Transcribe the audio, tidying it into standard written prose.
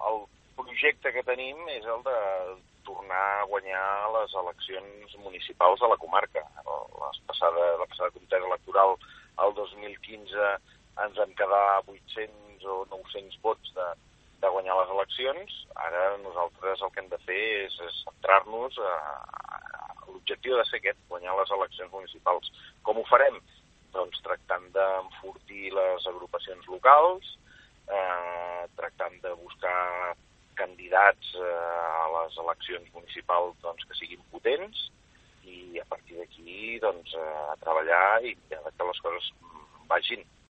el projecte que tenim és el de tornar a guanyar les eleccions municipals de la comarca. La passada comitè electoral el 2015 ens vam quedar 800 o 900 vots de guanyar les eleccions. Ara nosaltres el que hem de fer és centrar-nos l'objectiu ha de ser aquest, guanyar les eleccions municipals. Com ho farem? Doncs tractant d'enfortir les agrupacions locals, tractant de buscar candidats a les eleccions municipals que siguin potents i a partir d'aquí a treballar i que les coses vagin.